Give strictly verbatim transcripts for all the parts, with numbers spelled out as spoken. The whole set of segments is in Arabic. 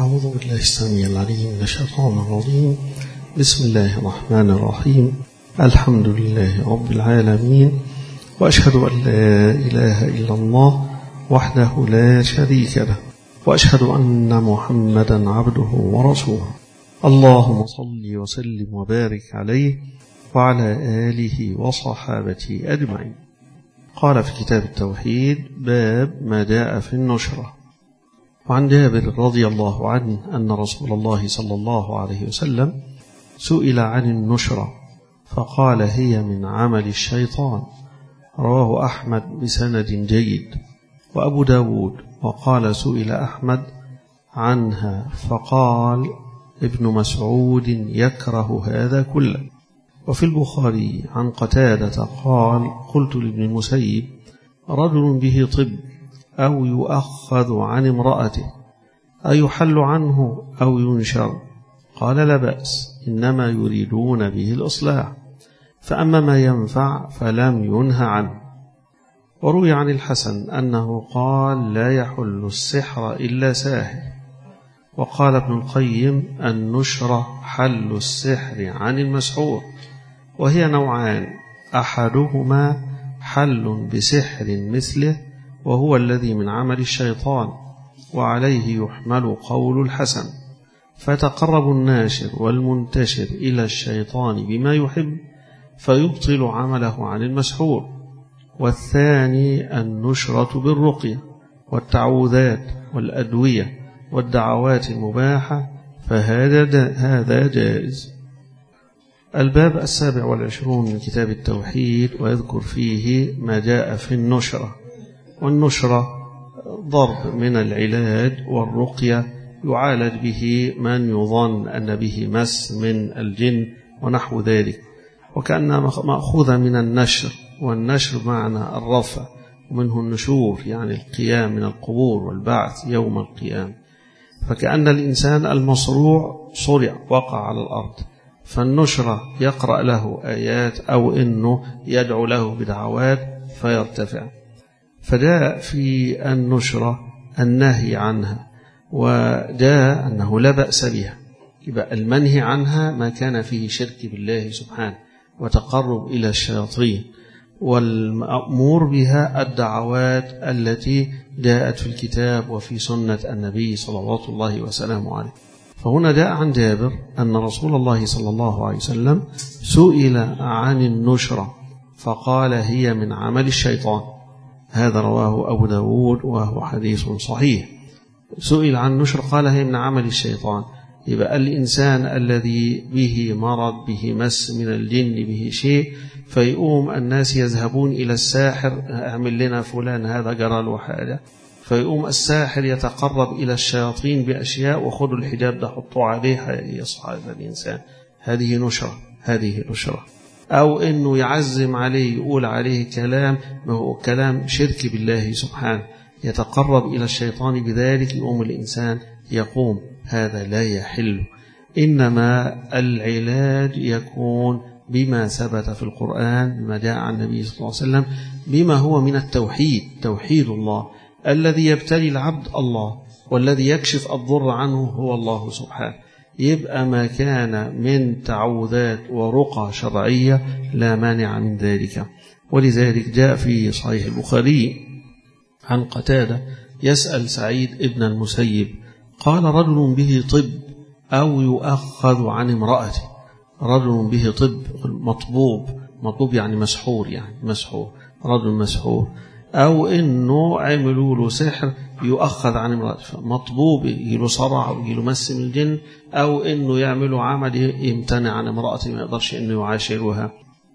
أعوذ بالله السميع العليم من الشيطان الرجيم. بسم الله الرحمن الرحيم. الحمد لله رب العالمين، وأشهد أن لا إله إلا الله وحده لا شريك له، وأشهد أن محمدا عبده ورسوله. اللهم صل وسلم وبارك عليه وعلى آله وصحابته أجمعين. قال في كتاب التوحيد: باب ما جاء في النشرة. وعن جابر رضي الله عنه أن رسول الله صلى الله عليه وسلم سئل عن النشرة فقال: هي من عمل الشيطان. رواه أحمد بسند جيد وأبو داود. وقال: سئل أحمد عنها فقال: ابن مسعود يكره هذا كله. وفي البخاري عن قتادة قال: قلت لابن المسيب: رجل به طب أو يؤخذ عن امرأته أيحل عنه أو ينشر؟ قال: لا بأس، إنما يريدون به الإصلاح، فأما ما ينفع فلم ينه عنه. وروي عن الحسن أنه قال: لا يحل السحر إلا ساحر. وقال ابن القيم: النشرة حل السحر عن المسحور، وهي نوعان: أحدهما حل بسحر مثله وهو الذي من عمل الشيطان، وعليه يحمل قول الحسن، فتقرب الناشر والمنتشر إلى الشيطان بما يحب فيبطل عمله عن المسحور. والثاني النشرة بالرقية والتعوذات والأدوية والدعوات المباحة، فهذا هذا جائز. الباب السابع والعشرون من كتاب التوحيد، ويذكر فيه ما جاء في النشرة. والنشرة ضرب من العلاج، والرقية يعالج به من يظن أن به مس من الجن ونحو ذلك، وكأنها مأخوذة من النشر، والنشر معنى الرفع، ومنه النشور يعني القيام من القبور والبعث يوم القيامة. فكأن الإنسان المصروع صرع وقع على الأرض، فالنشرة يقرأ له آيات أو إنه يدعو له بدعوات فيرتفع. فجاء في النشرة النهي عنها، وجاء أنه لا بأس بها. يبقى المنهي عنها ما كان فيه شرك بالله سبحانه وتقرب إلى الشياطين، والمأمور بها الدعوات التي جاءت في الكتاب وفي سنة النبي صلوات الله وسلامه عليه. فهنا جاء عن جابر أن رسول الله صلى الله عليه وسلم سئل عن النشرة فقال: هي من عمل الشيطان. هذا رواه أبو داود وهو حديث صحيح. سئل عن النشرة قال: هي من عمل الشيطان. يبقى الإنسان الذي به مرض، به مس من الجن، به شيء، فيقوم الناس يذهبون إلى الساحر: اعمل لنا فلان هذا جرى له حاجة. فيقوم الساحر يتقرب إلى الشياطين بأشياء: وخذوا الحجاب ده حطوا عليه يصحى هذا الإنسان. هذه نشرة، هذه نشرة. أو إنه يعزم عليه، يقول عليه كلام ما هو كلام شرك بالله سبحانه، يتقرب إلى الشيطان بذلك، يقوم الإنسان يقوم. هذا لا يحل. إنما العلاج يكون بما ثبت في القرآن، بما جاء عن النبي صلى الله عليه وسلم، بما هو من التوحيد، توحيد الله. الذي يبتلي العبد الله، والذي يكشف الضر عنه هو الله سبحانه. يبقى ما كان من تعوذات ورقى شرعية لا مانع من ذلك. ولذلك جاء في صحيح البخاري عن قتادة يسأل سعيد ابن المسيب قال: رجل به طب أو يؤخذ عن امرأته. رجل به طب مطبوب، مطبوب يعني مسحور، يعني مسحور، رجل مسحور. أو إنه عملوا له سحر يؤخذ عن امرأته، مطبوب يجيله صرع أو يجيله مس من الجن، أو إنه يعملوا عمل يمتنع عن امرأته، ما يقدرش إنه يعاشرها،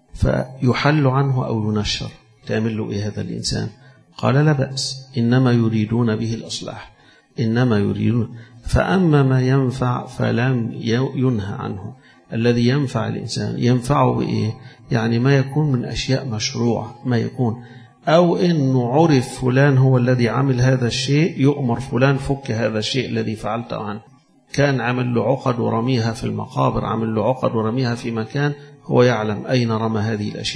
فيحل عنه أو ينشر. تعمل له إيه هذا الإنسان؟ قال: لا بأس، إنما يريدون به الإصلاح، إنما يريدون. فأما ما ينفع فلم ينهى عنه. الذي ينفع الإنسان ينفعه بإيه؟ يعني ما يكون من أشياء مشروعة، ما يكون، أو إنه عرف فلان هو الذي عمل هذا الشيء، يؤمر فلان فك هذا الشيء الذي فعلته عنه. كان عمل له عقد ورميها في المقابر، عمل له عقد ورميها في مكان هو يعلم أين رمى هذه الأشياء،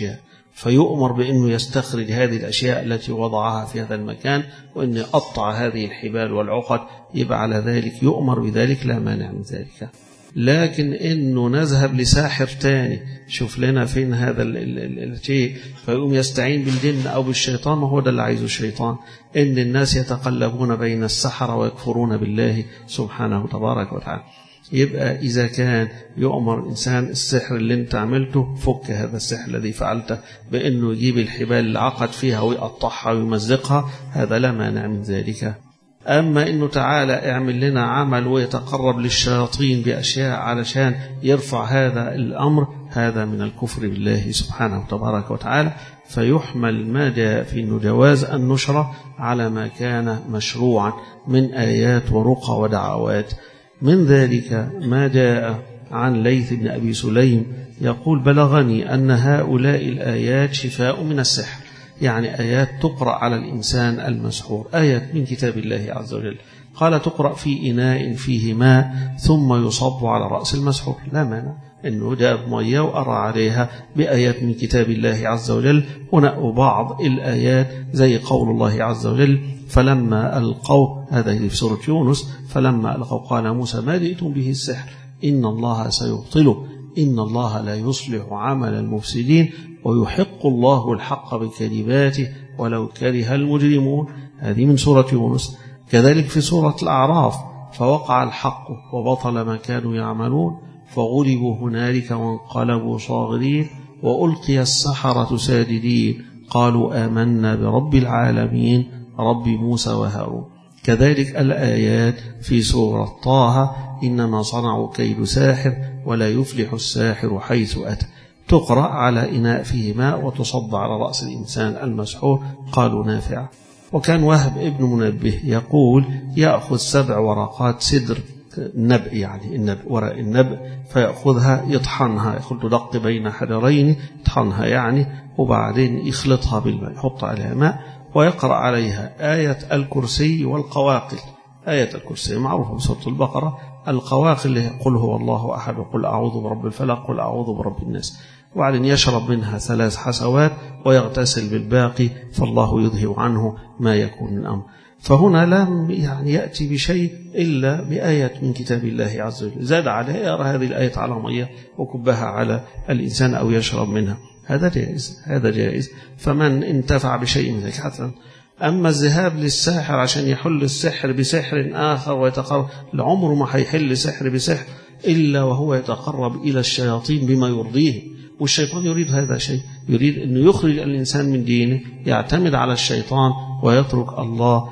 فيؤمر بأنه يستخرج هذه الأشياء التي وضعها في هذا المكان، وأن يقطع هذه الحبال والعقد، يبقى على ذلك يؤمر بذلك، لا مانع من ذلك. لكن إنه نذهب لساحر تاني شوف لنا فين هذا الشيء فيقوم يستعين بالجن أو بالشيطان، وهو ده اللي عايزه الشيطان، إن الناس يتقلبون بين السحرة ويكفرون بالله سبحانه تبارك وتعالى. يبقى إذا كان يؤمر إنسان السحر اللي انت عملته فك هذا السحر الذي فعلته بأنه يجيب الحبال اللي عقد فيها ويقطعها ويمزقها، هذا لا مانع من ذلك. أما إنه تعالى اعمل لنا عمل ويتقرب للشياطين بأشياء علشان يرفع هذا الأمر، هذا من الكفر بالله سبحانه تبارك وتعالى. فيحمل ما جاء في إنه جواز النشرة على ما كان مشروعا من آيات ورقى ودعوات. من ذلك ما جاء عن ليث بن أبي سليم يقول بلغني أن هؤلاء الآيات شفاء من السحر، يعني آيات تقرأ على الإنسان المسحور، آيات من كتاب الله عز وجل. قال تقرأ في إناء فيه ماء ثم يصب على رأس المسحور، لا مانع أنه جاب مية وأرى عليها بآيات من كتاب الله عز وجل، ونأوا بعض الآيات زي قول الله عز وجل فلما ألقوا، هذا في سورة يونس، فلما ألقوا قال موسى ما جئتم به السحر إن الله سيبطله إن الله لا يصلح عمل المفسدين ويحق الله الحق بكلماته ولو كره المجرمون، هذه من سورة يونس. كذلك في سورة الأعراف فوقع الحق وبطل ما كانوا يعملون فغلبوا هنالك وانقلبوا صاغرين وألقي السحرة ساجدين قالوا آمنا برب العالمين رب موسى وهارون. كذلك الآيات في سورة طه إنما صنعوا كيد ساحر ولا يفلح الساحر حيث أتى، تقرأ على إناء فيه ماء وتصب على رأس الإنسان المسحور، قالوا نافع. وكان وهب ابن منبه يقول يأخذ سبع ورقات سدر النبء، يعني النبء ورق النبء، فيأخذها يطحنها، يأخذ دق بين حجرين يطحنها يعني، وبعدين يخلطها بالماء يحط عليها ماء ويقرأ عليها آية الكرسي والقواقل. آية الكرسي معروفة بسورة البقرة، القواقل قل هو الله أحد وقل أعوذ برب الفلق قل أعوذ برب الناس، وبعدين يشرب منها ثلاث حسوات ويغتسل بالباقي، فالله يذهب عنه ما يكون من أمر. فهنا لم يعني يأتي بشيء إلا بآية من كتاب الله عز وجل، زاد عليها يرى هذه الآية على مية وكبها على الإنسان أو يشرب منها، هذا جائز، هذا جائز. فمن انتفع بشيء من ذلك حتى. أما الذهاب للساحر عشان يحل السحر بسحر آخر ويتقرب، لعمره ما هيحل سحر بسحر إلا وهو يتقرب إلى الشياطين بما يرضيه، والشيطان يريد هذا شيء، يريد أنه يخرج الإنسان من دينه، يعتمد على الشيطان ويترك الله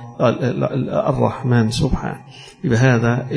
الرحمن سبحانه. يبقى هذا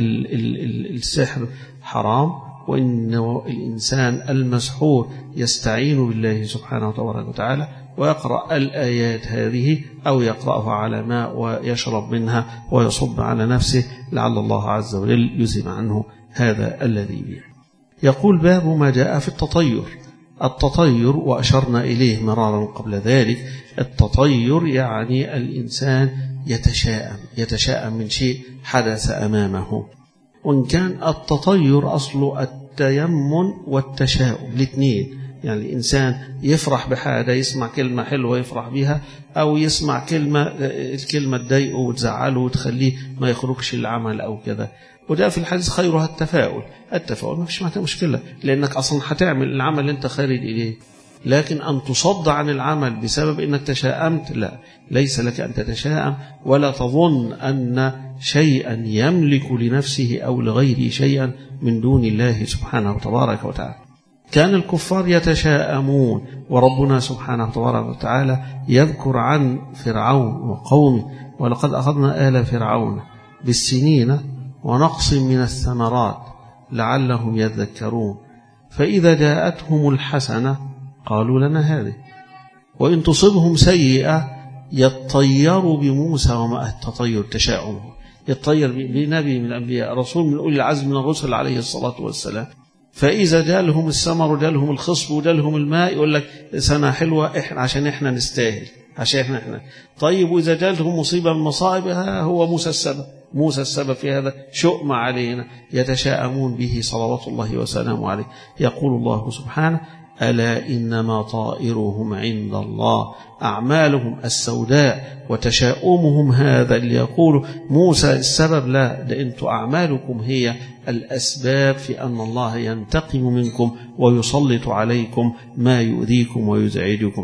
السحر حرام، وإن الإنسان المسحور يستعين بالله سبحانه وتعالى ويقرأ الآيات هذه أو يقرأها على ماء ويشرب منها ويصب على نفسه لعل الله عز وجل يزيل عنه هذا الذي به. يقول باب ما جاء في التطير. التطير وأشرنا إليه مرارا قبل ذلك، التطير يعني الإنسان يتشاءم يتشاءم من شيء حدث أمامه، وإن كان التطير أصل التيمن والتشاؤم الاثنين، يعني الإنسان يفرح بحاجة، يسمع كلمة حلوة يفرح بها، أو يسمع كلمة الكلمة تضايقه وتزعله وتخليه ما يخرجش العمل أو كذا. وده في الحديث خيرها التفاؤل، التفاؤل ما فيش معناته مشكلة، لأنك أصلا هتعمل العمل اللي أنت خارج إليه. لكن أن تصد عن العمل بسبب أنك تشاءمت، لا، ليس لك أن تتشاءم، ولا تظن أن شيئا يملك لنفسه أو لغيره شيئا من دون الله سبحانه وتبارك وتعالى. كان الكفار يتشاءمون، وربنا سبحانه وتبارك وتعالى يذكر عن فرعون وقومه ولقد أخذنا آل فرعون بالسنين ونقص من الثمرات لعلهم يذكرون فإذا جاءتهم الحسنة قالوا لنا هذه وإن تصبهم سيئة يتطيروا بموسى وما التطير تشاؤم، يتطير بنبي من الأنبياء، رسول من أولي العزم من الرسل عليه الصلاة والسلام، فإذا جالهم الثمر وجالهم الخصب وجالهم الماء يقول لك سنة حلوة إحنا عشان إحنا نستاهل، عشان إحنا, إحنا. طيب وإذا جالهم مصيبة من مصائب هو موسى السبب، موسى السبب في هذا، شؤم علينا، يتشاءمون به صلوات الله وسلامه عليه. يقول الله سبحانه ألا إنما طائرهم عند الله. أعمالهم السوداء وتشاؤمهم هذا اللي يقول موسى السبب، لا، ده أنتم أعمالكم هي الأسباب في أن الله ينتقم منكم ويسلط عليكم ما يؤذيكم ويزعجكم.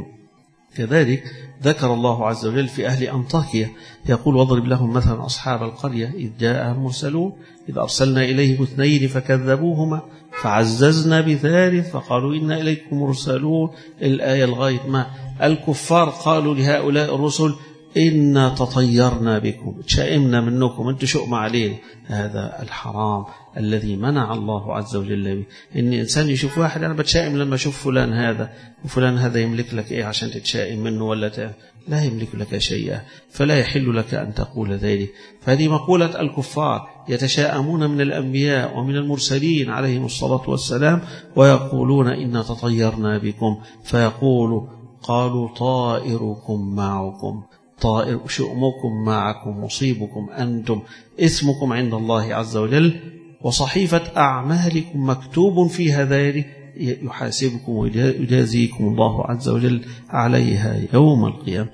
كذلك ذكر الله عز وجل في أهل أنطاكيا يقول واضرب لهم مثلا أصحاب القرية إذ جاء المرسلون إذ أرسلنا إليهم اثنين فكذبوهما فعززنا بثالث فقالوا إنا إليكم مرسلون. الآية الغاية ما الكفار قالوا لهؤلاء الرسل إنا تطيرنا بكم، تشائمنا منكم، أنتم شؤم علينا. هذا الحرام الذي منع الله عز وجل به. إن إنسان يشوف واحد أنا بتشائم لما أشوف فلان هذا، وفلان هذا يملك لك إيه عشان تتشائم منه ولا ت... لا يملك لك شيئا، فلا يحل لك أن تقول ذلك. فهذه مقولة الكفار يتشاءمون من الأنبياء ومن المرسلين عليهم الصلاة والسلام ويقولون إنا تطيرنا بكم، فيقول قالوا طائركم معكم، طائر شؤمكم معكم، مصيبكم أنتم، اسمكم عند الله عز وجل، وصحيفة أعمالكم مكتوب فيها ذلك يحاسبكم ويجازيكم الله عز وجل عليها يوم القيامة.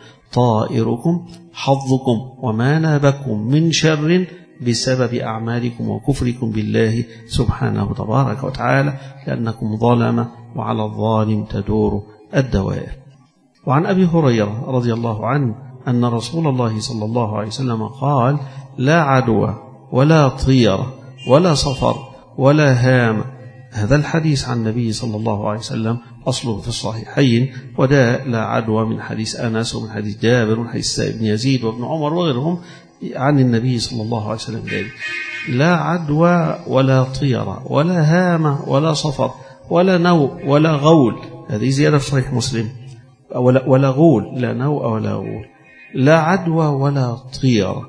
طائركم حظكم وما نابكم من شر بسبب أعمالكم وكفركم بالله سبحانه تبارك وتعالى، لأنكم ظلمة وعلى الظالم تدور الدوائر. وعن أبي هريرة رضي الله عنه أن رسول الله صلى الله عليه وسلم قال لا عدوى ولا طيرة ولا صفر ولا هام. هذا الحديث عن النبي صلى الله عليه وسلم أصله في الصحيحين، وده لا عدوى من حديث أنس ومن حديث جابر ومن حديث ابن يزيد وابن عمر وغيرهم عن النبي صلى الله عليه وسلم ذلك. لا عدوى ولا طيرة ولا هامة ولا صفر ولا نوء ولا غول، هذه زيادة في صحيح مسلم، ولا, ولا غول، لا نوء ولا غول. لا عدوى ولا طيرة.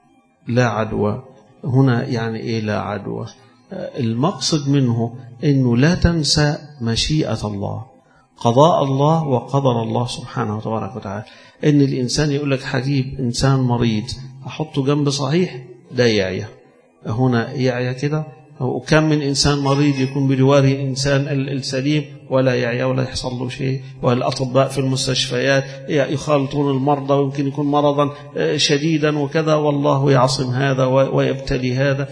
لا عدوى هنا يعني إيه لا عدوى؟ المقصد منه أنه لا تنسى مشيئة الله، قضاء الله وقدر الله سبحانه وتبارك وتعالى. أن الإنسان يقول لك حبيب إنسان مريض أحطه جنب صحيح، ده يعيا، هنا يعيا كده. وكم من إنسان مريض يكون بجواره الإنسان السليم ولا يعيا ولا يحصل له شيء. والأطباء في المستشفيات يخالطون المرضى ويمكن يكون مرضا شديدا وكذا، والله يعصم هذا ويبتلي هذا.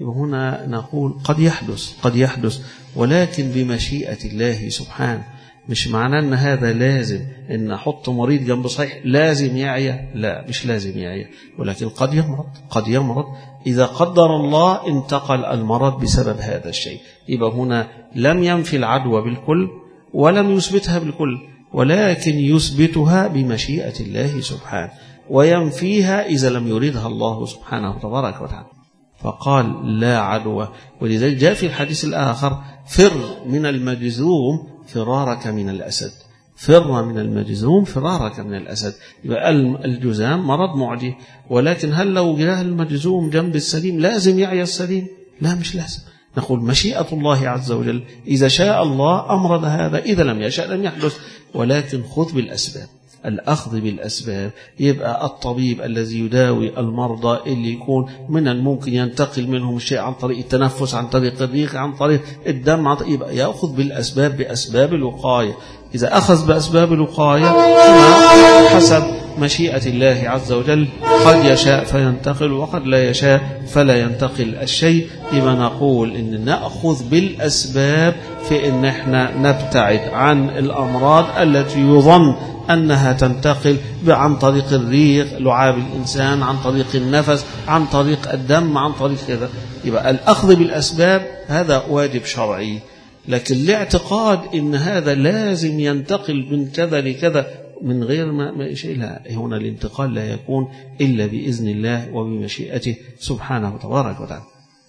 هنا نقول قد يحدث قد يحدث ولكن بمشيئة الله سبحانه. مش معناه أن هذا لازم أن أحط مريض جنب صحيح لازم يعيا، لا، مش لازم يعيا، ولكن قد يمرض قد يمرض إذا قدر الله انتقل المرض بسبب هذا الشيء. يبقى هنا لم ينفي العدوى بالكل ولم يثبتها بالكل، ولكن يثبتها بمشيئة الله سبحانه، وينفيها إذا لم يريدها الله سبحانه وتبارك وتعالى. فقال لا عدوى. ولذلك جاء في الحديث الآخر فر من المجذوم فرارك من الأسد، فر من المجذوم فرارك من الأسد. يبقى الجذام مرض معدي، ولكن هل لو جاء المجذوم جنب السليم لازم يعيا السليم؟ لا، مش لازم. نقول مشيئة الله عز وجل، إذا شاء الله أمرض هذا، إذا لم يشاء لم يحدث. ولكن خذ بالأسباب، الأخذ بالأسباب. يبقى الطبيب الذي يداوي المرضى اللي يكون من الممكن ينتقل منهم الشيء عن طريق التنفس، عن طريق الريق، عن طريق الدم، عن طريق يبقى يأخذ بالأسباب بأسباب الوقاية. إذا أخذ بأسباب الوقاية حسب مشيئة الله عز وجل، قد يشاء فينتقل وقد لا يشاء فلا ينتقل الشيء. يبقى نقول إن نأخذ بالأسباب في إن احنا نبتعد عن الأمراض التي يظن أنها تنتقل عن طريق الريق، لعاب الإنسان، عن طريق النفس، عن طريق الدم، عن طريق كذا. يبقى الأخذ بالأسباب هذا واجب شرعي، لكن الاعتقاد إن هذا لازم ينتقل من كذا لكذا من غير ما شيء، لا، هنا الانتقال لا يكون إلا بإذن الله وبمشيئته سبحانه وتبارك وتعالى.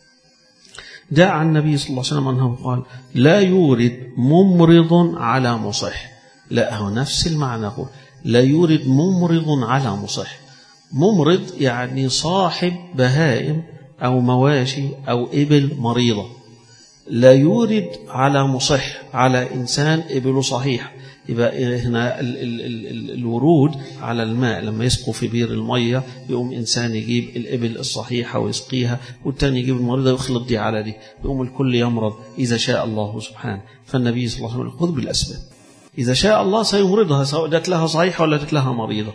جاء عن النبي صلى الله عليه وسلم أنه قال لا يورد ممرض على مصح. لا، هو نفس المعنى، هو لا يورد ممرض على مصح. ممرض يعني صاحب بهائم أو مواشي أو إبل مريضة، لا يورد على مصح، على إنسان إبله صحيح. يبقى هنا ال ال ال ال الورود على الماء، لما يسقوا في بير المية يقوم إنسان يجيب الإبل الصحيحة ويسقيها، والتاني يجيب المريضة ويخلط دي على دي، يقوم الكل يمرض إذا شاء الله سبحانه. فالنبي صلى الله عليه وسلم خذ بالأسباب، إذا شاء الله سيمرضها سواء دات لها صحيحة ولا دات لها مريضة،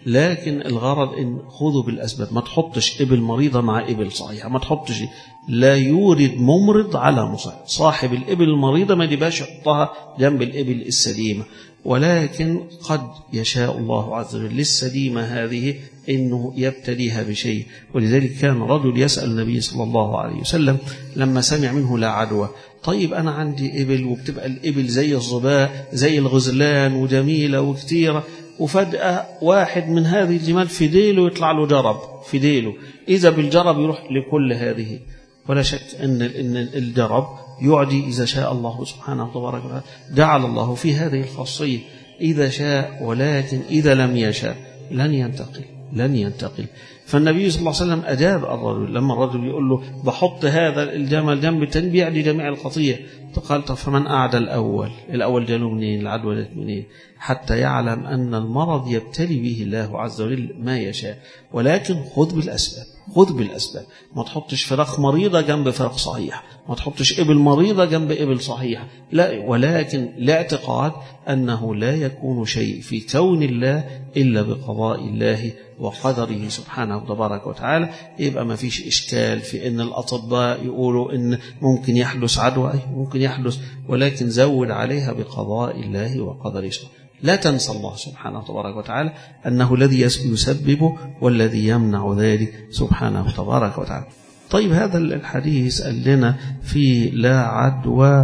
لكن الغرض إن خذوا بالأسباب. ما تحطش إبل مريضة مع إبل صحيحة، ما تحطش، لا يورد ممرض على مصح. صاحب الإبل المريضة ما يبقاش يحطها جنب الإبل السليمة، ولكن قد يشاء الله عز وجل للسليمة هذه إنه يبتليها بشيء. ولذلك كان رجل يسأل النبي صلى الله عليه وسلم لما سمع منه لا عدوى، طيب أنا عندي إبل وبتبقى الإبل زي الظباء زي الغزلان وجميلة وكتيرة، وفجأة واحد من هذه الجمال في ديله يطلع له جرب في ديله، إذا بالجرب يروح لكل هذه. ولا شك أن أن الجرب يعدي إذا شاء الله سبحانه وتبارك وتعالى. جعل الله في هذه الخاصية إذا شاء، ولكن إذا لم يشاء لن ينتقل لن ينتقل. فالنبي صلى الله عليه وسلم أجاب الرجل لما الرجل يقول له بحط هذا الجمل جنب التاني بيعدي جميع القطيع، قال طب فمن أعدى الأول؟ الأول جاله منين؟ العدوى جت منين؟ حتى يعلم أن المرض يبتلي به الله عز وجل ما يشاء، ولكن خذ بالأسباب، خذ بالأسباب. ما تحطش فراخ مريضة جنب فراخ صحيح، ما تحطش إبل مريضة جنب إبل صحيح، لا، ولكن لاعتقاد أنه لا يكون شيء في كون الله إلا بقضاء الله وقدره سبحانه وتبارك وتعالى. يبقى ما فيش إشكال في أن الأطباء يقولوا أن ممكن يحدث عدوى، ممكن يحدث، ولكن زود عليها بقضاء الله وقدره. لا تنسى الله سبحانه وتبارك وتعالى أنه الذي يسببه والذي يمنع ذلك سبحانه وتبارك وتعالى. طيب هذا الحديث قال لنا في لا عدوى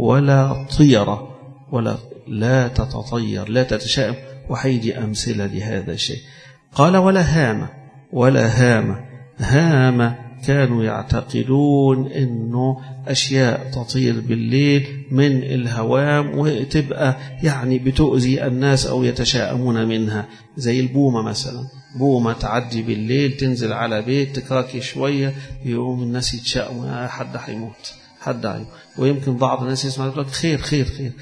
ولا طيرة، ولا لا تتطير، لا تتشائم، وحيجي أمثلة لهذا الشيء. قال ولا هامة، ولا هامة. هامة كانوا يعتقدون أنه أشياء تطير بالليل من الهوام وتبقى يعني بتؤذي الناس أو يتشائمون منها، زي البومة مثلا. بومة تعدي بالليل تنزل على بيت تكاكي شوية يقوم الناس يتشائموا، حد هيموت، حد هيموت. ويمكن بعض الناس يسمع يقول لك خير خير خير.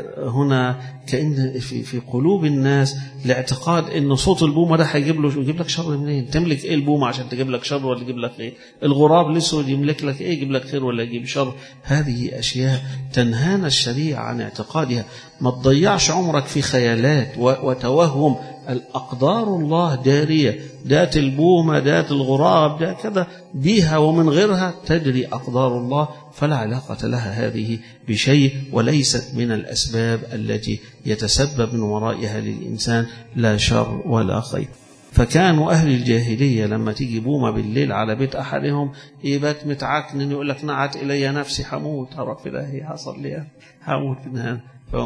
هنا كأن في في قلوب الناس الاعتقاد ان صوت البومه ده هيجيب له يجيب لك شر منين؟ تملك ايه البومه عشان تجيب لك شر ولا تجيب لك خير؟ الغراب الاسود يملك لك ايه؟ يجيب لك خير ولا يجيب شر؟ هذه اشياء تنهانا الشريعه عن اعتقادها. ما تضيعش عمرك في خيالات وتوهم. الأقدار الله جارية، دات البومة دات الغراب دات كذا، بها ومن غيرها تجري أقدار الله، فلا علاقة لها هذه بشيء، وليست من الأسباب التي يتسبب من ورائها للإنسان لا شر ولا خير. فكانوا أهل الجاهلية لما تيجي بومة بالليل على بيت أحدهم يبات متعكن يقول لك نعت إلي نفسي حموت، هرب إلهي حصل لي حموت منها.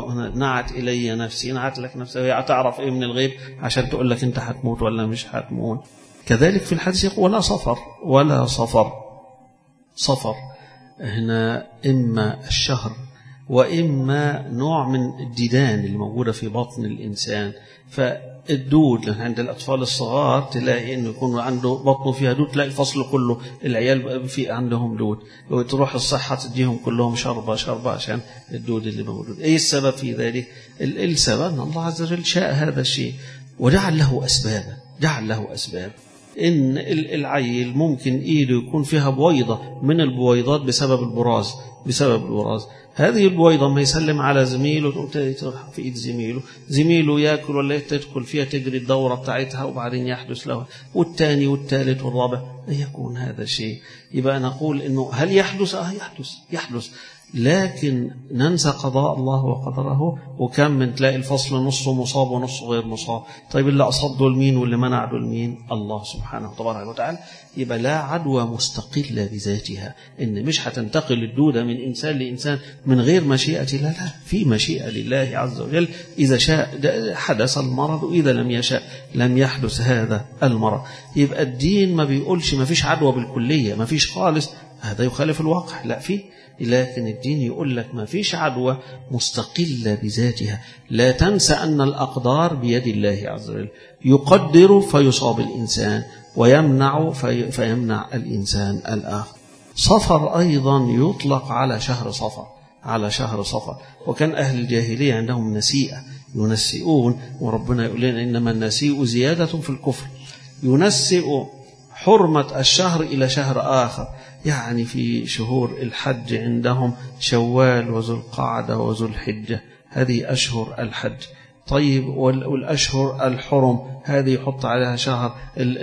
نعت إلي نفسي، نعت لك نفسي، هي تعرف إيه من الغيب عشان تقول لك أنت هتموت ولا مش هتموت. كذلك في الحديث يقول ولا صفر، ولا صفر. صفر هنا إما الشهر وإما نوع من الديدان اللي موجودة في بطن الإنسان. فالدود عند الأطفال الصغار تلاقي إنه يكون عنده بطنه فيها دود، تلاقي الفصل كله العيال في عندهم دود، وتروح الصحة تديهم كلهم شربة شربة عشان الدود اللي موجود. إيه السبب في ذلك؟ السبب أن الله عز وجل شاء هذا الشيء وجعل له أسبابا، جعل له أسباب. إن العيل ممكن إيده يكون فيها بويضة من البويضات بسبب البراز، بسبب البراز. هذه البويضة ما يسلم على زميله تروح في إيد زميله، زميله يأكل ولا تدخل فيها تجري الدورة بتاعتها وبعدين يحدث له، والثاني والثالث والرابع يكون هذا الشيء. يبقى نقول إنه هل يحدث؟ آه يحدث يحدث، لكن ننسى قضاء الله وقدره. وكم من تلاقي الفصل نصه مصاب ونصه غير مصاب. طيب اللي أصاب دول مين واللي منع دول مين؟ الله سبحانه وتعالى. يبقى لا عدوى مستقلة بذاتها، إن مش هتنتقل الدودة من إنسان لإنسان من غير مشيئة الله، لا، في مشيئة لله عز وجل. إذا شاء حدث المرض وإذا لم يشاء لم يحدث هذا المرض. يبقى الدين ما بيقولش ما فيش عدوى بالكلية، ما فيش خالص، هذا يخالف الواقع، لا فيه. لكن الدين يقول لك ما فيش عدوى مستقلة بذاتها. لا تنسى أن الأقدار بيد الله عز وجل، يقدر فيصاب الإنسان ويمنع في فيمنع الإنسان الآخر. صفر أيضا يطلق على شهر صفر، على شهر صفر. وكان أهل الجاهلية عندهم نسيئة، ينسئون، وربنا يقول لنا إنما النسيء زيادة في الكفر. ينسئ حرمة الشهر إلى شهر آخر، يعني في شهور الحج عندهم شوال وذو القعدة وذو الحجة، هذه أشهر الحج. طيب والأشهر الحرم هذه يحط عليها شهر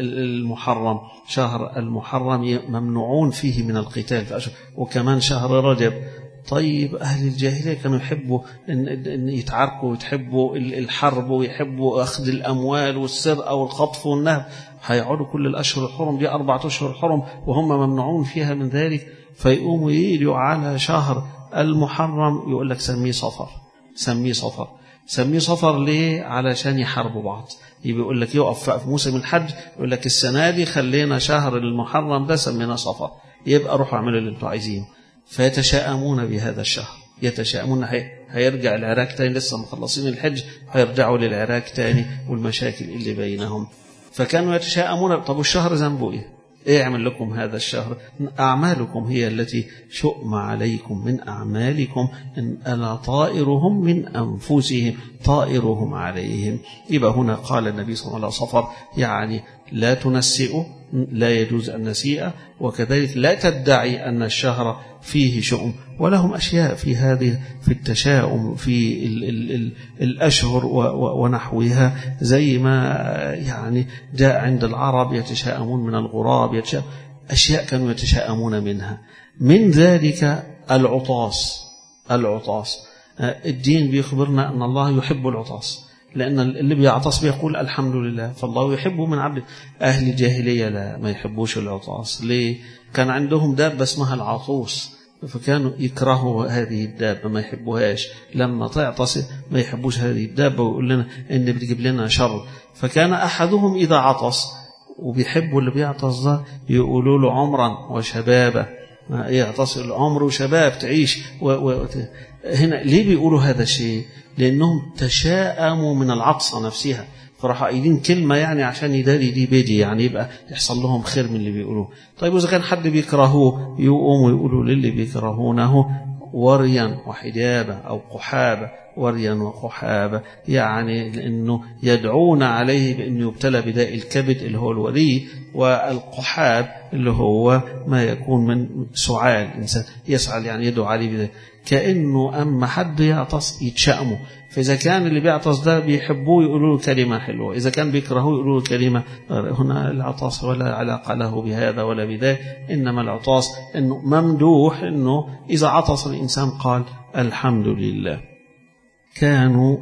المحرم، شهر المحرم ممنوعون فيه من القتال في أشهر، وكمان شهر رجب. طيب أهل الجاهلية كانوا يحبوا إن يتعاركوا ويحبوا الحرب ويحبوا أخذ الأموال والسرقة والخطف والنهب، هيقعدوا كل الأشهر الحرم دي أربعة أشهر حرم وهم ممنوعون فيها من ذلك، فيقوموا يجوا على شهر المحرم يقول لك سميه صفر، سميه صفر. سميه صفر ليه؟ علشان يحاربوا بعض. يبقى يقول لك يقف في موسم الحج يقول لك السنة دي خلينا شهر المحرم ده سمينا صفر، يبقى روحوا اعملوا اللي انتوا عايزينه. فيتشاءمون بهذا الشهر، يتشاءمون، هيرجع العراق تاني، لسه مخلصين الحج هيرجعوا للعراق تاني والمشاكل اللي بينهم. فكانوا يتشاءمون. طب والشهر ذنبه ايه؟ ايه يعمل لكم هذا الشهر؟ أعمالكم هي التي شؤم عليكم من أعمالكم، إن ألا طائرهم من أنفسهم طائرهم عليهم. يبقى هنا قال النبي صلى الله عليه وسلم صفر، يعني لا تنسئوا، لا يجوز النسيئة، وكذلك لا تدعي أن الشهر فيه شؤم. ولهم أشياء في هذه في التشاؤم في ال ال ال الأشهر ونحوها، زي ما يعني جاء عند العرب يتشاءمون من الغراب، يتشاءم أشياء كانوا يتشاءمون منها. من ذلك العطاس، العطاس الدين بيخبرنا أن الله يحب العطاس، لأن اللي بيعطس بيقول الحمد لله، فالله يحبه من عبده. أهل الجاهلية لا، ما يحبوش العطاس. ليه؟ كان عندهم دابة اسمها العطوس، فكانوا يكرهوا هذه الدابة، ما يحبوهاش. لما تعطس ما يحبوش هذه الدابة، ويقول لنا إن بتجيب لنا شر. فكان أحدهم إذا عطس، وبيحبوا اللي بيعطس ده، يقولوا له عمرا وشبابا، يعطس العمر وشباب تعيش و... و... هنا ليه بيقولوا هذا الشيء؟ لأنهم تشاءموا من العطسة نفسها، فراح قايلين كلمة يعني عشان يداري دي بيجي، يعني يبقى يحصل لهم خير من اللي بيقولوه. طيب وإذا كان حد بيكرهوه يقوموا يقولوا للي بيكرهونه وريا وحجابة أو قحابة، وريا وقحابة، يعني لأنه يدعون عليه بأنه يبتلى بداء الكبد اللي هو الوري، والقحاب اللي هو ما يكون من سعال، إنسان يسعل يعني يدعو عليه بداء، كأنه أما حد يعطس يتشأمه. فإذا كان اللي بيعطس ده بيحبوه يقولوا له كلمة حلوة، إذا كان بيكرهوه يقولوا له كلمة. هنا العطاس ولا علاقة له بهذا ولا بذاك، إنما العطاس إنه ممدوح، إنه إذا عطس الإنسان قال الحمد لله. كانوا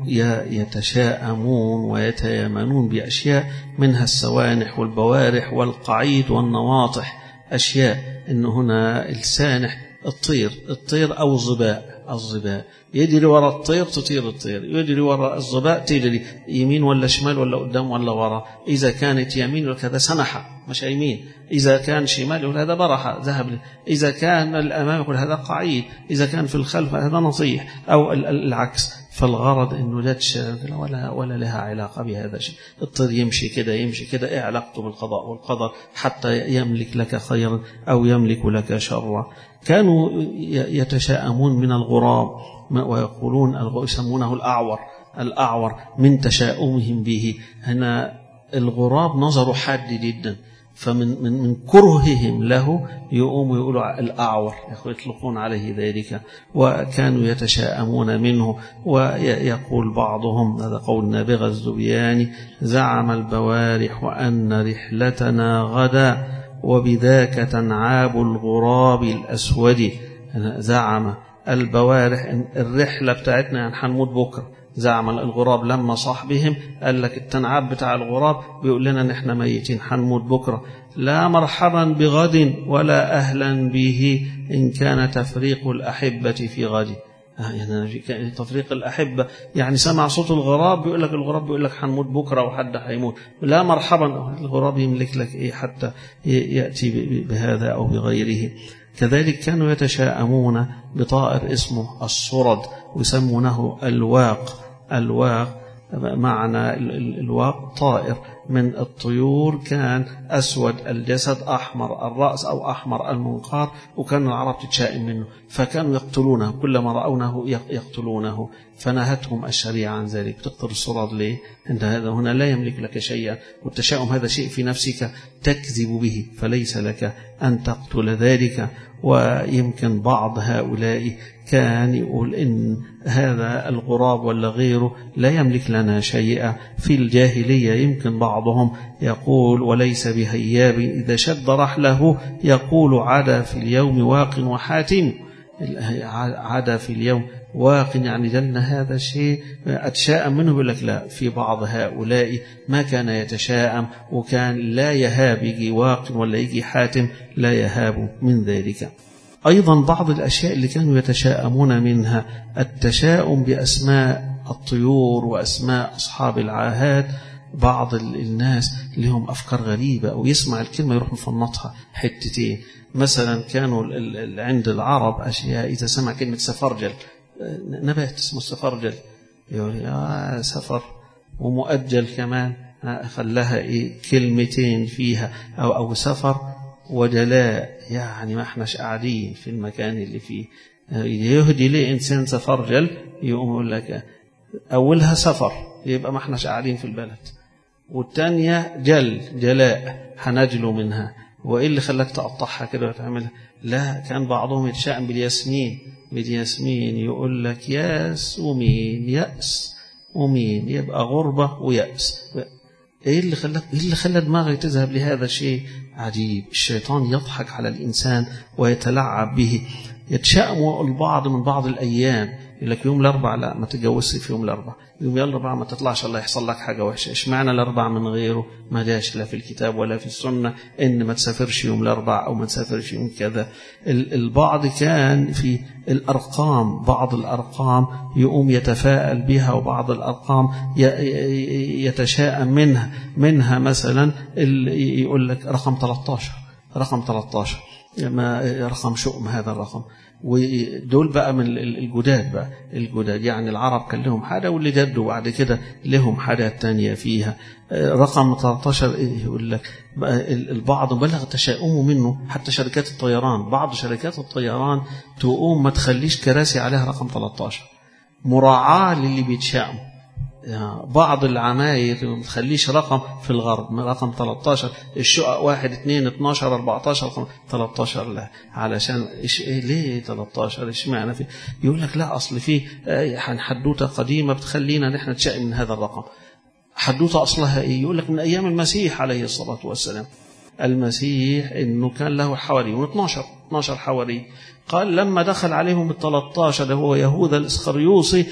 يتشاءمون ويتيامنون بأشياء، منها السوانح والبوارح والقعيد والنواطح، أشياء إن هنا السانح الطير، الطير أو الظباء، الظباء يجري وراء الطير تطير الطير، يجري وراء الظباء تجري يمين ولا شمال ولا قدام ولا وراء. إذا كانت يمين يقول هذا سنحة مش يمين، إذا كان شمال يقول هذا برحة ذهب، إذا كان الأمام يقول هذا قعيد، إذا كان في الخلف هذا نصيح، أو العكس. فالغرض إنه لا تشغل ولا ولا لها علاقة بهذا الشيء. الطير يمشي كده يمشي كده، إيه علاقته بالقضاء والقدر حتى يملك لك خيرا أو يملك لك شرا. كانوا يتشاءمون من الغراب، ويقولون يسمونه الأعور، الأعور من تشاؤمهم به. هنا الغراب نظره حاد جدا، فمن من من كرههم له يقوموا يقولوا الأعور، يطلقون عليه ذلك، وكانوا يتشاءمون منه. ويقول بعضهم، هذا قول نابغة الزبياني، زعم البوارح أن رحلتنا غدا وبذاك تنعاب الغراب الأسود. زعم البوارح أن الرحلة بتاعتنا يعني هنموت بكرة. زعم الغراب لما صاحبهم قال لك التنعاب بتاع الغراب بيقول لنا ان احنا ميتين هنموت بكرة. لا مرحبا بغد ولا أهلا به إن كان تفريق الأحبة في غد. يعني تفريق الأحبة يعني سمع صوت الغراب بيقول لك الغراب بيقول لك هنموت بكرة وحد هيموت. لا مرحبا، الغراب يملك لك إيه حتى يأتي بهذا أو بغيره. كذلك كانوا يتشاءمون بطائر اسمه الصرد ويسمونه الواق. الواق معنى الواق طائر من الطيور كان أسود الجسد أحمر الرأس أو أحمر المنقار، وكان العرب تتشائم منه فكانوا يقتلونه، كلما رأونه يقتلونه، فنهتهم الشريعة عن ذلك. تقتل الصراط ليه؟ أنت هذا هنا لا يملك لك شيئا، والتشاؤم هذا شيء في نفسك تكذب به، فليس لك أن تقتل ذلك. ويمكن بعض هؤلاء كان يقول إن هذا الغراب ولا غيره لا يملك لنا شيئا في الجاهلية. يمكن بعضهم يقول وليس بهياب إذا شد رحله يقول عدا في اليوم واق وحاتم. عدا في اليوم واق يعني جلنا هذا الشيء أتشاءم منه، يقول لك لا، في بعض هؤلاء ما كان يتشاءم وكان لا يهاب، يجي واق ولا يجي حاتم لا يهاب من ذلك. أيضا بعض الأشياء اللي كانوا يتشاءمون منها التشاؤم بأسماء الطيور وأسماء أصحاب العاهات. بعض الناس لهم أفكار غريبة أو يسمع الكلمة يروح مفنطها حتتين. مثلا كانوا عند العرب أشياء إذا سمع كلمة سفرجل، نبات اسمه سفرجل، يقول يا سفر، ومؤجل كمان خلاها إيه كلمتين فيها، أو أو سفر وجلاء، يعني ما احناش قاعدين في المكان اللي فيه. يهدي ليه إنسان سفرجل يقوم يقول لك أولها سفر يبقى ما احناش قاعدين في البلد، والتانية جل جلاء هنجلو منها، وإيه اللي خلاك تقطعها كده وتعملها؟ لا، كان بعضهم يتشائم بالياسمين، بالياسمين يقول لك ياس ومين، يأس ومين، يبقى غربة ويأس. ايه اللي خلاك، ايه اللي خلى دماغي تذهب لهذا الشيء؟ عجيب. الشيطان يضحك على الإنسان ويتلعب به. يتشائموا البعض من بعض الأيام، يقول لك يوم الأربع لا ما تتجوزش في يوم الأربع، يوم الأربع ما تطلعش الله يحصل لك حاجة وحشة. اشمعنى الأربع من غيره؟ ما جاش لا في الكتاب ولا في السنة إن ما تسافرش يوم الأربع أو ما تسافرش يوم كذا. البعض كان في الأرقام، بعض الأرقام يقوم يتفاءل بها، وبعض الأرقام يتشاءم منها. منها مثلا يقول لك رقم ثلاثة عشر، رقم ثلاثة عشر ما رقم شؤم هذا الرقم. ودول بقى من الجداد، بقى الجداد يعني العرب كان لهم حاجة واللي جدوا بعد كده لهم حاجة تانية فيها. رقم ثلاثة عشر يقول لك البعض بلغ تشاؤمه منه، حتى شركات الطيران، بعض شركات الطيران تقوم ما تخليش كراسي عليها رقم ثلاثة عشر مراعاة للي بيتشائموا. بعض العماير ما تخليش رقم في الغرب رقم ثلاثة عشر، الشقق واحد اثنين اثناشر أربعة عشر ثلاثة عشر لا، علشان إيش إيه ليه ثلاثة عشر؟ إيش معنى فيه؟ يقول لك لا، أصل فيه حدوتة قديمة بتخلينا نحن نتشائم من هذا الرقم. حدوتة أصلها إيه؟ يقول لك من أيام المسيح عليه الصلاة والسلام. المسيح إنه كان له حواري اثناشر اثناشر حواري. قال لما دخل عليهم الثلاثة عشر هو يهوذا الإسخريوطي،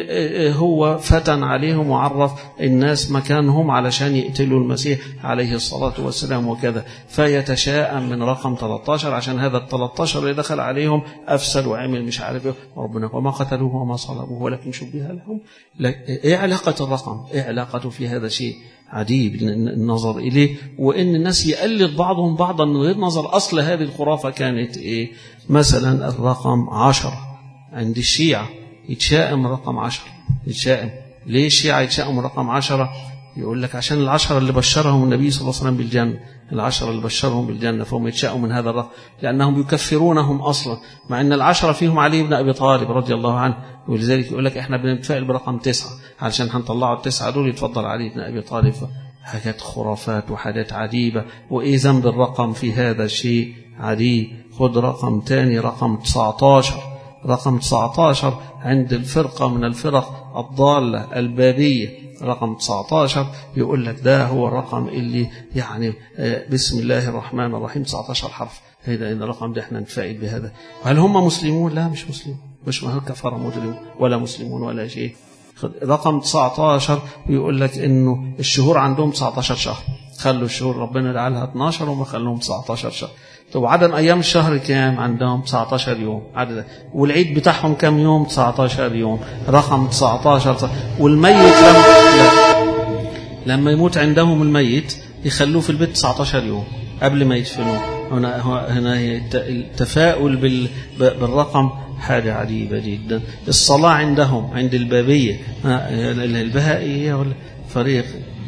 هو فتن عليهم وعرف الناس مكانهم علشان يقتلوا المسيح عليه الصلاة والسلام وكذا، فيتشاءم من رقم ثلاثة عشر عشان هذا الثلاثة عشر اللي دخل عليهم أفسد وعمل مش عارف ايه. ربنا وما قتلوه وما صلبوه ولكن شبه لهم. ايه علاقة الرقم؟ ايه علاقته في هذا شيء عجيب النظر إليه، وإن الناس يقلد بعضهم بعضا من غير نظر. أصل هذه الخرافة كانت إيه؟ مثلا الرقم عشرة عند الشيعة يتشائم رقم عشرة، يتشائم ليه الشيعة يتشائم رقم عشرة؟ يقول لك عشان العشرة اللي بشرهم النبي صلى الله عليه وسلم بالجنة، العشرة اللي بشرهم بالجنة، فهم يتشائموا من هذا الرقم لأنهم يكفرونهم أصلا، مع أن العشرة فيهم علي بن أبي طالب رضي الله عنه. ولذلك يقول لك إحنا بنتفائل برقم تسعة علشان هنطلعوا التسعة دول يتفضل علي بن أبي طالب. حاجات خرافات وحاجات عجيبة. وإيه ذنب الرقم في هذا الشيء؟ عجيب. خد رقم تاني، رقم تسعة عشر. رقم تسعة عشر عند الفرقة من الفرق الضالة البابية، رقم تسعة عشر يقول لك ده هو الرقم اللي يعني بسم الله الرحمن الرحيم تسعة عشر حرف. هذا إن الرقم ده احنا نتفائل بهذا. هل هم مسلمون؟ لا، مش مسلمون، مش ما كفر مجرم ولا مسلمون ولا شيء. رقم تسعة عشر ويقول لك إنه الشهور عندهم تسعة عشر شهر، خلوا الشهور ربنا جعلها اثناشر وما خلوهم تسعة عشر شهر. طب عدد أيام الشهر كام عندهم؟ تسعة عشر يوم عدد. والعيد بتاعهم كام يوم؟ تسعة عشر يوم. رقم تسعة عشر. والميت لما لما يموت عندهم الميت يخلوه في البيت تسعة عشر يوم قبل ما يدفنوه. هنا هنا التفاؤل بالرقم حاجة عجيبة جدا. الصلاة عندهم عند البابية البهائية ولا فريق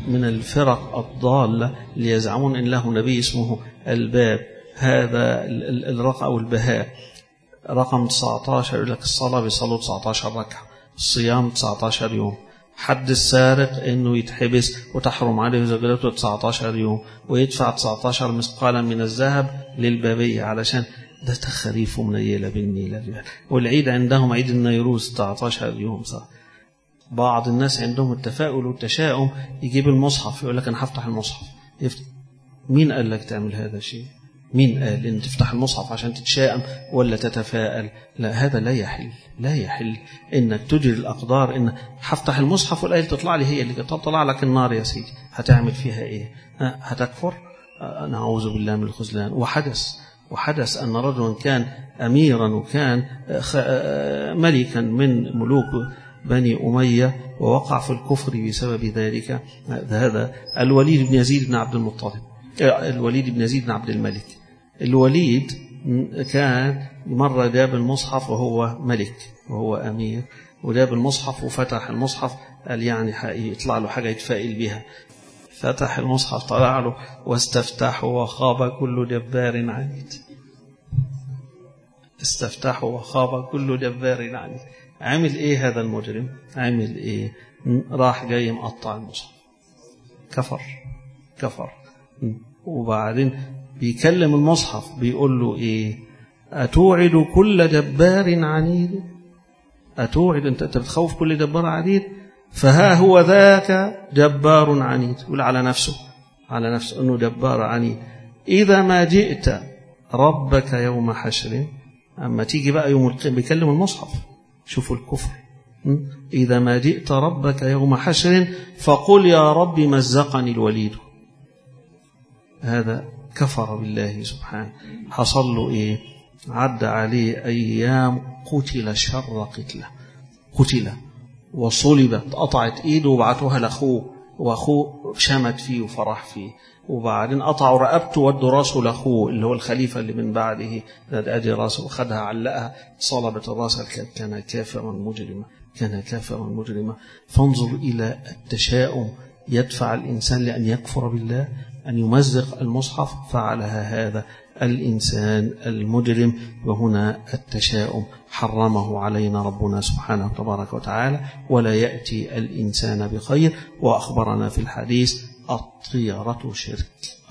من الفرق الضالة اللي يزعمون إن له نبي اسمه الباب. هذا الرقم أو البهاء رقم تسعة عشر يقول لك الصلاة بيصلوا تسعة عشر ركعة، الصيام تسعة عشر يوم، حد السارق إنه يتحبس وتحرم عليه زوجته تسعة عشر يوم، ويدفع تسعة عشر مثقالا من الذهب للبابية، علشان ده تخريف منيلة بالنيلة. والعيد عندهم عيد النيروز تسعة عشر يوم صح. بعض الناس عندهم التفاؤل والتشاؤم، يجيب المصحف يقول لك أنا هفتح المصحف. مين قال لك تعمل هذا الشيء؟ مين قال إن تفتح المصحف عشان تتشائم ولا تتفائل؟ لا، هذا لا يحل، لا يحل إنك تجري الأقدار. إن هفتح المصحف والآية تطلع لي هي اللي تطلع لك النار يا سيدي، هتعمل فيها إيه؟ هتكفر؟ نعوذ بالله من الخذلان. وحدث وحدث أن رجلا كان أميرا وكان ملكا من ملوك بني أمية ووقع في الكفر بسبب ذلك. هذا الوليد بن يزيد بن عبد المطلب، الوليد بن يزيد بن عبد الملك. الوليد كان مرة جاب المصحف وهو ملك وهو أمير، وجاب المصحف وفتح المصحف، قال يعني يطلع له حاجة يتفائل بها. فتح المصحف طلع له واستفتحوا وخاب كل جبار عنيد. استفتحوا وخاب كل جبار عنيد. عمل ايه هذا المجرم؟ عمل ايه؟ راح جاي مقطع المصحف، كفر كفر. وبعدين بيكلم المصحف بيقول له ايه؟ أتوعد كل جبار عنيد؟ أتوعد انت بتخوف كل جبار عنيد؟ فها هو ذاك جبار عنيد. يقول على نفسه على نفسه انه جبار عنيد. اذا ما جئت ربك يوم حشر، اما تيجي بقى يوم القيامه بيكلم المصحف، شوفوا الكفر. اذا ما جئت ربك يوم حشر فقل يا رب مزقني الوليد. هذا كفر بالله سبحانه. حصل له ايه؟ عدى عليه ايام قتل شر قتله، قتل وصلبت، قطعت ايده وبعتوها لاخوه، واخوه شمت فيه وفرح فيه. وبعدين قطعوا رقبته ودوا راسه لاخوه اللي هو الخليفه اللي من بعده، ادي راسه وخدها علقها، صلبت الراس. كان كافرا مجرما، كان كافرا مجرما. فانظر الى التشاؤم يدفع الانسان لان يكفر بالله، ان يمزق المصحف. فعلها هذا الإنسان المجرم. وهنا التشاؤم حرمه علينا ربنا سبحانه تبارك وتعالى، ولا يأتي الإنسان بخير. وأخبرنا في الحديث الطيرة شرك،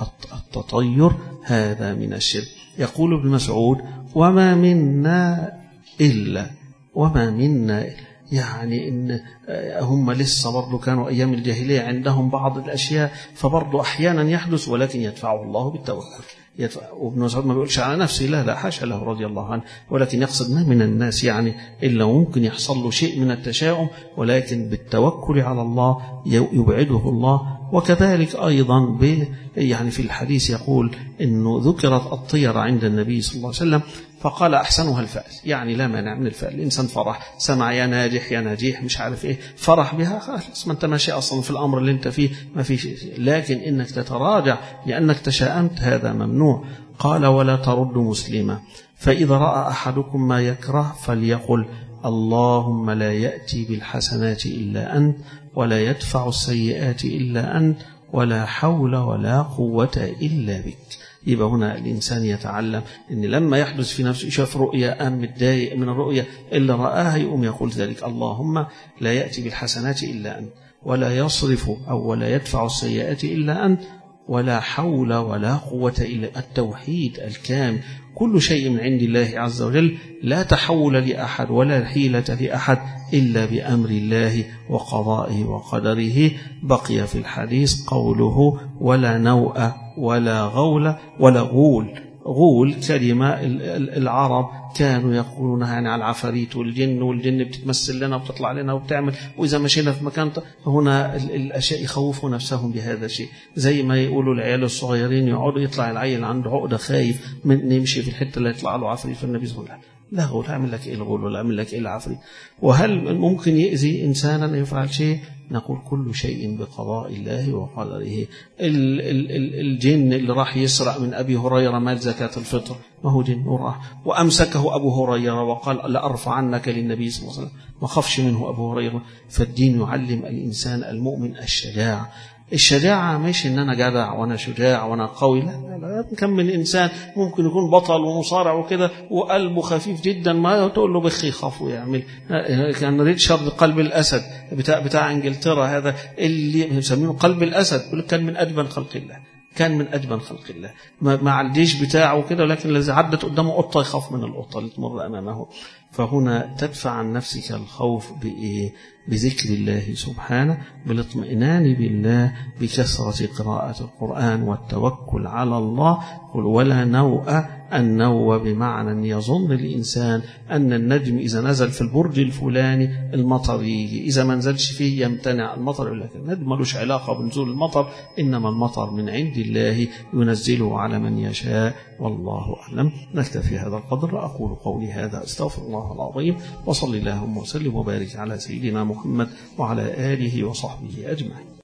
التطير هذا من الشرك. يقول ابن مسعود وما منا إلا وما منا، يعني إن هم لسه برضو كانوا أيام الجاهلية عندهم بعض الأشياء، فبرضو أحيانا يحدث، ولكن يدفعه الله بالتوكل. وابن مسعود ما بيقولش على نفسه لا لا حاشا له رضي الله عنه، ولكن يقصد ما من الناس يعني إلا ممكن يحصل له شيء من التشاؤم، ولكن بالتوكل على الله يبعده الله. وكذلك أيضا ب يعني في الحديث يقول إنه ذكرت الطيرة عند النبي صلى الله عليه وسلم فقال أحسنها الفأل، يعني لا مانع من الفأل. الإنسان فرح، سمع يا ناجح يا ناجيح مش عارف إيه، فرح بها، خلاص ما أنت ماشي أصلا في الأمر اللي أنت فيه ما في شيء. لكن إنك تتراجع لأنك تشاءمت هذا ممنوع. قال ولا ترد مسلما، فإذا رأى أحدكم ما يكره فليقل اللهم لا يأتي بالحسنات إلا أنت، ولا يدفع السيئات إلا أنت، ولا حول ولا قوة إلا بك. يبقى هنا الإنسان يتعلم أن لما يحدث في نفسه شاف رؤيا أم متضايق من الرؤيا اللي رآها يقوم يقول ذلك اللهم لا يأتي بالحسنات إلا أنت، ولا يصرف أو ولا يدفع السيئات إلا أنت، ولا حول ولا قوة إلا. التوحيد الكامل، كل شيء من عند الله عز وجل، لا تحول لأحد ولا حيلة لأحد إلا بأمر الله وقضائه وقدره. بقي في الحديث قوله ولا نوء ولا غول ولا غول. غول كلمة العرب كانوا يقولونها يعني على العفاريت والجن، والجن بتتمثل لنا وبتطلع لنا وبتعمل، وإذا مشينا في مكان هنا الأشياء يخوفوا نفسهم بهذا الشيء. زي ما يقولوا العيال الصغيرين يقعدوا يطلع العيل عنده عقدة خايف من يمشي في الحتة اللي يطلع له عفريت، فالنبي صلى الله عليه وسلم لا غول، هعمل لك إيه الغول ولا أعمل لك إيه العفريت؟ وهل ممكن يأذي إنسانا يفعل شيء؟ نقول كل شيء بقضاء الله وقدره. الجن اللي راح يسرق من أبي هريرة مال زكاة الفطر، ما هو جن وراح وأمسكه أبو هريرة وقال لأرفع عنك للنبي صلى الله عليه وسلم، ما خافش منه أبو هريرة. فالدين يعلم الإنسان المؤمن الشجاعة. الشجاعة مش إن أنا جدع وأنا شجاع وأنا قوي، لا لا لا. كم من إنسان ممكن يكون بطل ومصارع وكده وقلبه خفيف جدا، ما تقول له بخ يخاف ويعمل. كان ريتشارد قلب الأسد بتاع بتاع إنجلترا، هذا اللي يسمونه قلب الأسد، كان من أجبن خلق الله، كان من أجبن خلق الله مع الجيش بتاعه كده، لكن الذي عدت قدامه قطة يخاف من القطة اللي تمر أمامه. فهنا تدفع عن نفسك الخوف بإيه؟ بذكر الله سبحانه، بالاطمئنان بالله، بكثرة قراءة القرآن والتوكل على الله. قل ولا نوء، النوء بمعنى يظن الإنسان أن النجم إذا نزل في البرج الفلاني المطر يجي، إذا ما نزلش فيه يمتنع المطر، لكن النجم ملوش علاقة بنزول المطر، إنما المطر من عند الله ينزله على من يشاء، والله أعلم. نكتفي هذا القدر. أقول قولي هذا، أستغفر الله العظيم، وصلي اللهم وسلم وبارك على سيدنا محمد وعلى آله وصحبه أجمعين.